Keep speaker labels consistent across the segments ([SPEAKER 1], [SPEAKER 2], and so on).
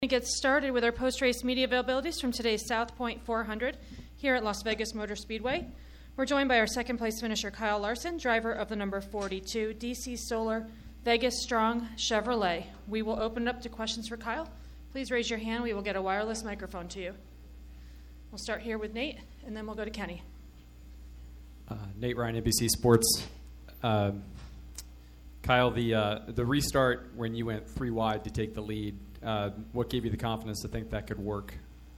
[SPEAKER 1] We get started with our post-race media availabilities from today's South Point 400 here at Las Vegas Motor Speedway. We're joined by our second-place finisher, Kyle Larson, driver of the number 42 DC Solar Vegas Strong Chevrolet. We will open it up to questions for Kyle. Please raise your hand. We will get a wireless microphone to you. We'll start here with Nate, and then we'll go to Kenny.
[SPEAKER 2] Nate Ryan, NBC Sports. Kyle, the restart when you went 3 wide to take the lead, what gave you the confidence to think that could work?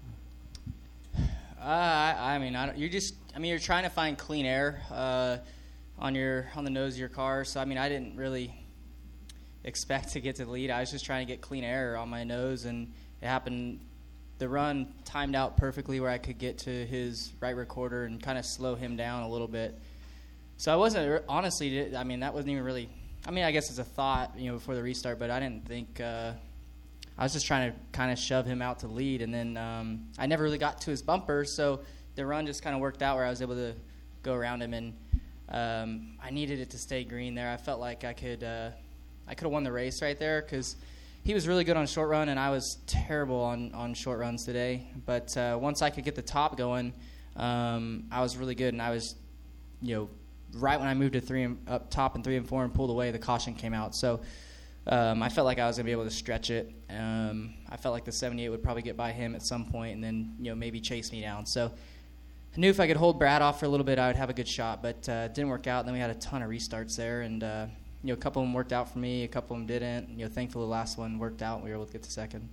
[SPEAKER 3] You're trying to find clean air on the nose of your car. So I didn't really expect to get to the lead. I was just trying to get clean air on my nose, and it happened. The run timed out perfectly where I could get to his right rear quarter and kind of slow him down a little bit. So I wasn't honestly. That wasn't even really. I guess it's a thought, before the restart, but I didn't think. I was just trying to kind of shove him out to lead, and then I never really got to his bumper, so the run just kind of worked out where I was able to go around him, and I needed it to stay green there. I felt like I could have won the race right there because he was really good on short run, and I was terrible on short runs today. But once I could get the top going, I was really good, and I was, right when I moved to up top in 3 and 4 and pulled away, the caution came out. So I felt like I was going to be able to stretch it. I felt like the 78 would probably get by him at some point and then, maybe chase me down. So I knew if I could hold Brad off for a little bit, I would have a good shot. But it didn't work out. And then we had a ton of restarts there. And, a couple of them worked out for me. A couple of them didn't. Thankfully, the last one worked out, and we were able to get to second.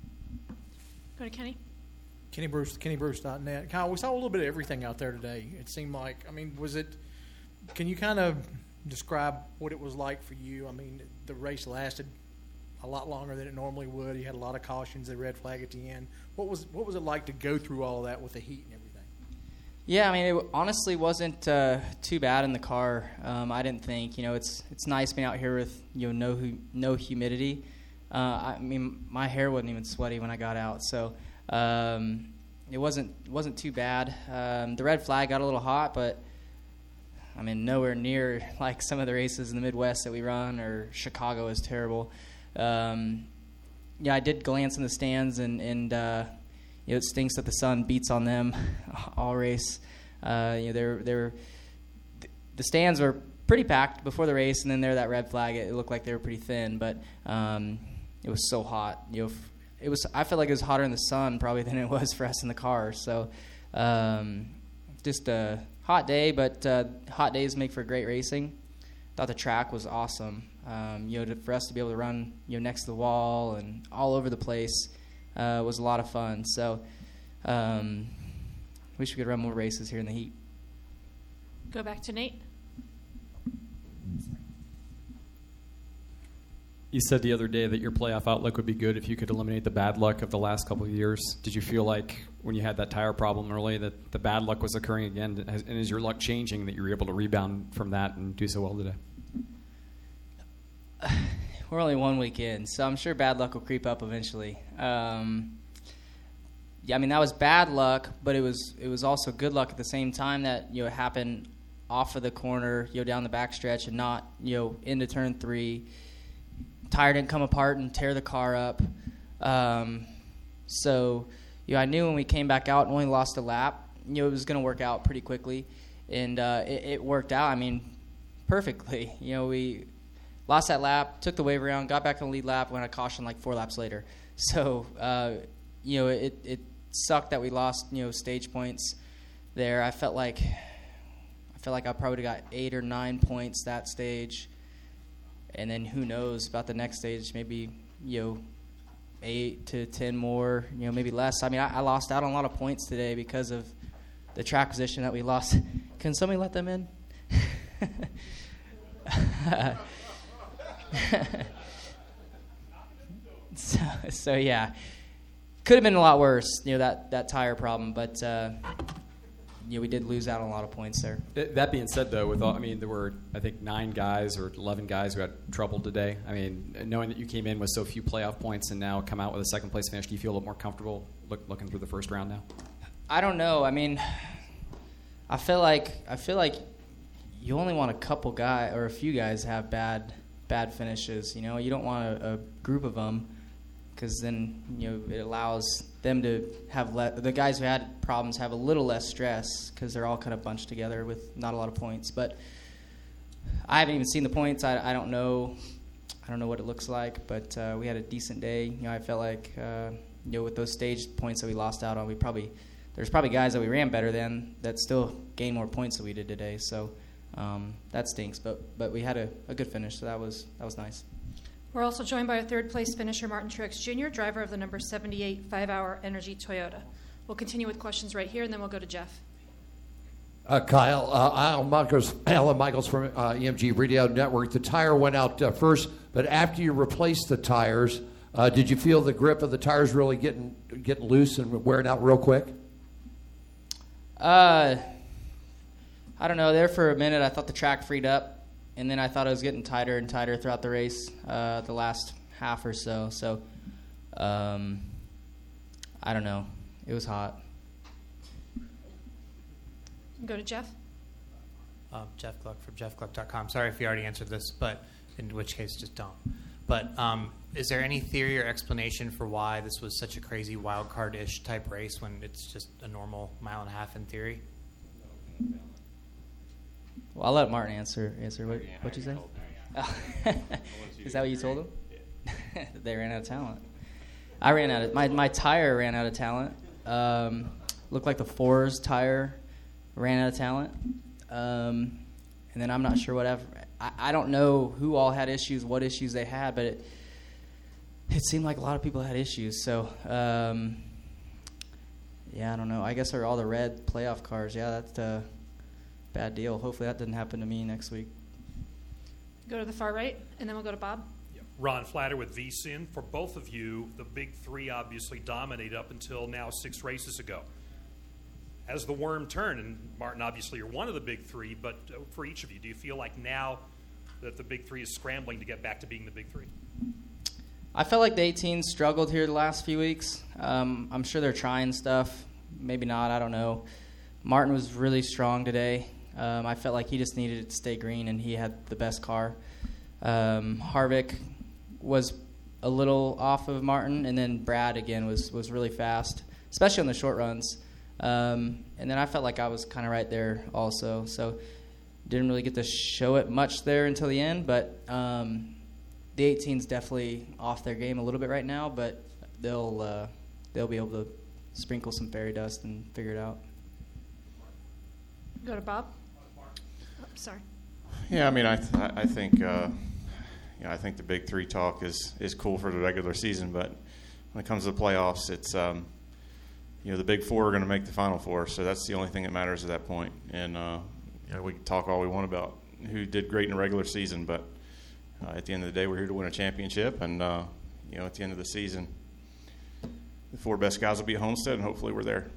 [SPEAKER 1] Go to Kenny.
[SPEAKER 4] Kenny Bruce.net. Kyle, we saw a little bit of everything out there today. It seemed like, can you kind of describe what it was like for you? The race lasted a lot longer than it normally would. You had a lot of cautions, the red flag at the end. What was it like to go through all of that with the heat and everything?
[SPEAKER 3] Yeah, it honestly wasn't too bad in the car. I didn't think. It's nice being out here with no humidity. My hair wasn't even sweaty when I got out, so it wasn't too bad. The red flag got a little hot, but nowhere near like some of the races in the Midwest that we run, or Chicago is terrible. I did glance in the stands, and it stinks that the sun beats on them all race. The stands were pretty packed before the race, and then that red flag, it looked like they were pretty thin, but it was so hot. I felt like it was hotter in the sun probably than it was for us in the car. So just a hot day, but hot days make for great racing. Thought the track was awesome. For us to be able to run, next to the wall and all over the place was a lot of fun. So, wish we could run more races here in the heat.
[SPEAKER 1] Go back to Nate.
[SPEAKER 2] You said the other day that your playoff outlook would be good if you could eliminate the bad luck of the last couple of years. Did you feel like when you had that tire problem early that the bad luck was occurring again? And is your luck changing that you were able to rebound from that and do so well today?
[SPEAKER 3] We're only 1 week in, so I'm sure bad luck will creep up eventually. That was bad luck, but it was also good luck at the same time that it happened off of the corner, down the backstretch, and not into turn 3. Tire didn't come apart and tear the car up. So I knew when we came back out and only lost a lap, it was going to work out pretty quickly, and it worked out. Perfectly. We lost that lap, took the wave around, got back on the lead lap, went on caution like 4 laps later. So, it sucked that we lost, stage points there. I felt like I probably got 8 or 9 points that stage. And then who knows about the next stage, maybe, 8 to 10 more, maybe less. I lost out on a lot of points today because of the track position that we lost. Can somebody let them in? So yeah, could have been a lot worse, that tire problem, but we did lose out on a lot of points there.
[SPEAKER 2] That being said, though, there were, I think, 9 guys or 11 guys who had trouble today. Knowing that you came in with so few playoff points and now come out with a second place finish, do you feel a little more comfortable looking through the first round now?
[SPEAKER 3] I don't know. I feel like you only want a couple guys or a few guys to have bad finishes. You don't want a group of them because then it allows them to have the guys who had problems have a little less stress because they're all kind of bunched together with not a lot of points. But I haven't even seen the points. I don't know. I don't know what it looks like, but we had a decent day. I felt like with those staged points that we lost out on, there's probably guys that we ran better than that still gained more points than we did today. So that stinks. But we had a good finish, so that was nice.
[SPEAKER 1] We're also joined by a third-place finisher, Martin Truex Jr., driver of the number 78 5-Hour Energy Toyota. We'll continue with questions right here, and then we'll go to Jeff.
[SPEAKER 5] Kyle, Alan Michaels from EMG Radio Network. The tire went out first, but after you replaced the tires, did you feel the grip of the tires really getting loose and wearing out real quick?
[SPEAKER 3] I don't know. There for a minute, I thought the track freed up. And then I thought it was getting tighter and tighter throughout the race, the last half or so. So, I don't know. It was hot.
[SPEAKER 1] Go to Jeff.
[SPEAKER 6] Jeff Gluck from jeffgluck.com. Sorry if you already answered this, but in which case, just don't. But is there any theory or explanation for why this was such a crazy wild card-ish type race when it's just a normal mile and a half in theory?
[SPEAKER 3] Well, I'll let Martin answer. What'd you say? Is that what you told him? They ran out of talent. I ran out of my tire ran out of talent. Looked like the Fours tire ran out of talent. And then I'm not sure whatever. I don't know who all had issues, what issues they had, but it seemed like a lot of people had issues. So yeah, I don't know. I guess they're all the red playoff cars. Yeah, that's a bad deal. Hopefully that doesn't happen to me next week.
[SPEAKER 1] Go to the far right, and then we'll go to Bob.
[SPEAKER 7] Ron Flatter with VSIN. For both of you, the big three obviously dominated up until now 6 races ago. As the worm turned, and Martin, obviously you're one of the big three, but for each of you, do you feel like now that the big three is scrambling to get back to being the big three?
[SPEAKER 3] I felt like the 18s struggled here the last few weeks. I'm sure they're trying stuff. Maybe not. I don't know. Martin was really strong today. I felt like he just needed it to stay green, and he had the best car. Harvick was a little off of Martin, and then Brad, again, was really fast, especially on the short runs. And then I felt like I was kind of right there also. So didn't really get to show it much there until the end, but the 18's definitely off their game a little bit right now, but they'll be able to sprinkle some fairy dust and figure it out.
[SPEAKER 1] Go to Bob. Oh, sorry.
[SPEAKER 8] Yeah, I mean, I think I think the big three talk is cool for the regular season, but when it comes to the playoffs, it's the big four are going to make the Final Four, so that's the only thing that matters at that point. And we can talk all we want about who did great in the regular season, but at the end of the day, we're here to win a championship, and at the end of the season, the 4 best guys will be at Homestead, and hopefully we're there.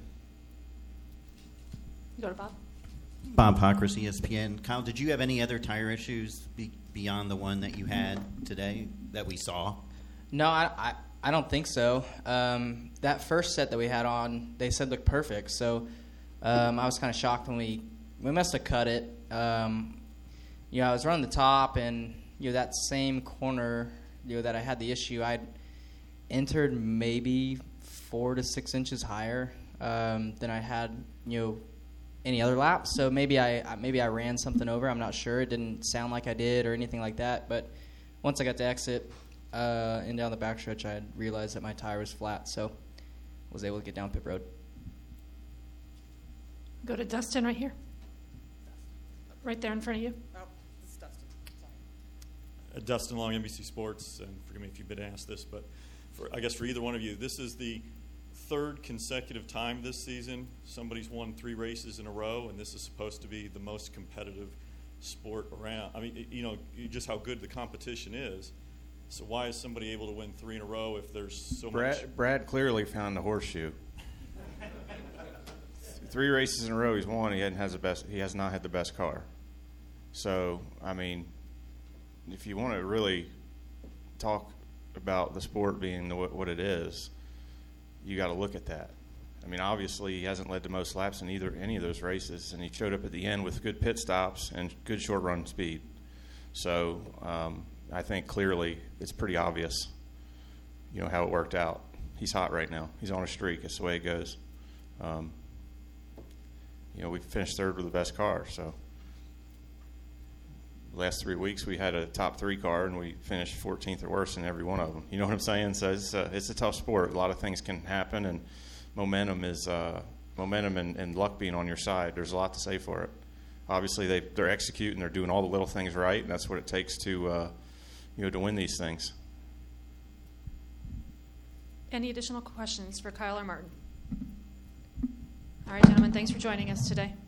[SPEAKER 1] Go to Bob.
[SPEAKER 9] Bob Pockrass, ESPN. Kyle, did you have any other tire issues beyond the one that you had today that we saw?
[SPEAKER 3] No, I don't think so. That first set that we had on, they said looked perfect. So I was kind of shocked when we must have cut it. I was running the top, and that same corner that I had the issue, I'd entered maybe 4 to 6 inches higher than I had any other lap. So maybe I ran something over. I'm not sure. It didn't sound like I did or anything like that. But once I got to exit and down the backstretch, I had realized that my tire was flat, so was able to get down pit road.
[SPEAKER 1] Go to Dustin right here. Right there in front of you.
[SPEAKER 10] Oh, this is Dustin. Sorry.
[SPEAKER 11] Dustin Long, NBC Sports, and forgive me if you've been asked this, but I guess for either one of you, this is the 3rd consecutive time this season somebody's won 3 races in a row, and this is supposed to be the most competitive sport around. I mean, just how good the competition is. So why is somebody able to win 3 in a row if there's so much?
[SPEAKER 8] Brad clearly found the horseshoe. 3 races in a row he's won. He has not had the best car. So I mean, if you want to really talk about the sport being what it is, you got to look at that. I mean, obviously he hasn't led the most laps in any of those races, and he showed up at the end with good pit stops and good short run speed. So I think clearly it's pretty obvious, how it worked out. He's hot right now. He's on a streak. That's the way it goes. We finished third with the best car. So the last 3 weeks we had a top 3 car, and we finished 14th or worse in every one of them. You know what I'm saying? So it's a tough sport. A lot of things can happen, and momentum and luck being on your side. There's a lot to say for it. Obviously, they're executing. They're doing all the little things right, and that's what it takes to to win these things.
[SPEAKER 1] Any additional questions for Kyle or Martin? All right, gentlemen, thanks for joining us today.